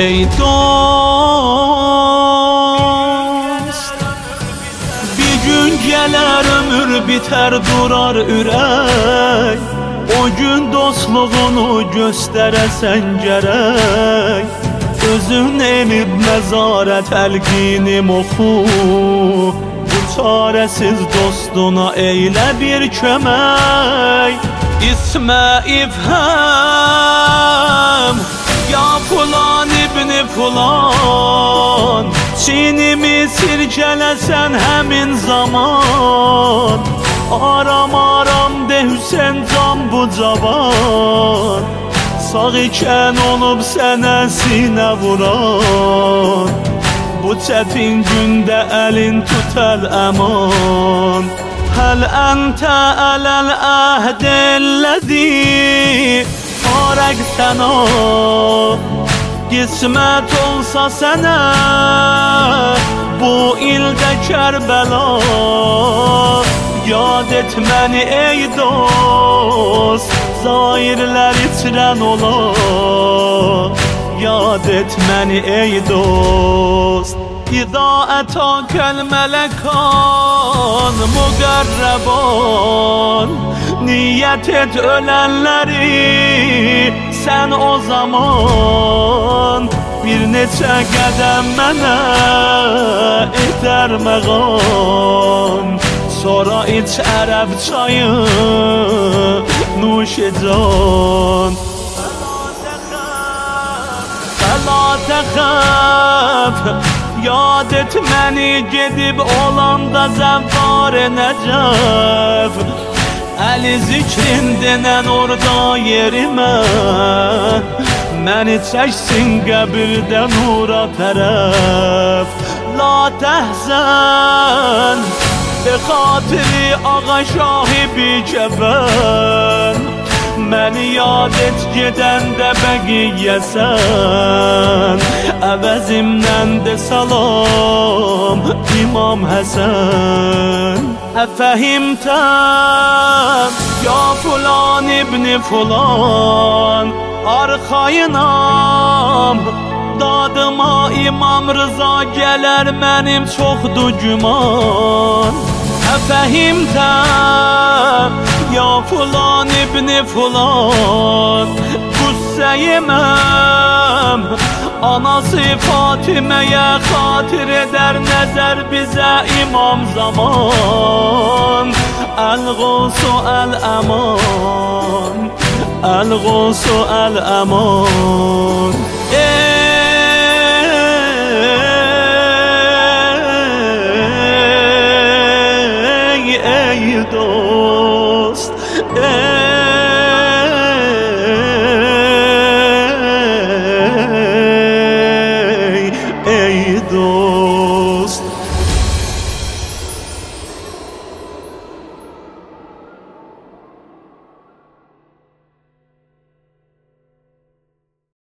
ey dost. Bir gün gələr ömür biter durar ürək, o gün dostluğunu göstərəsən gərək. Özün enib məzarət əlqinim oxu, bu çarəsiz dostuna eylə bir kömək. İsmə ifhəm ya fulan ibni fulan, çiynimi sirkələsən həmin zaman. Aram aram de Hüseyin can bu cavan, sağ ikən olub sənə sinə vuran. Bu çətin gündə əlin tutəl əman. Həl əntə ələl əhdəlləzi farəqtənə, qismət olsa sənə bu ildə Kərbəla. Yad et məni ey dost, zairlər itirən ola. Yad et məni ey dost, İza ətakəl mələkan müqərrəban. Niyyət et ölənləri sən o zaman, bir neçə qədəm mənə edər məqam. Sonra iç ərəb çayı nuş can. Fəla təxəf, yad et məni gedib olanda zəvvar Nəcəf. Əli zikrin denən orada yerimə, məni çəksin qəbirdə nura tərəf. La təhzən be xatiri ağa şahibi kəfən, məni yad et gedəndə bəqiyyəsən. Əvəzimdən de salam İmam Həsən. Əfəhimtəm ya fulan ibni fulan, arxayınam dadıma İmam Rıza gələr mənim çoxdur güman. Əfəhimtəm ya fulan ibni fulan, qüssəyiməm anası Fatiməyə xatir edər nəzər bizə İmam Zaman. Əl-Qavsu əl-Əman, Əl-Qavsu əl-Əman.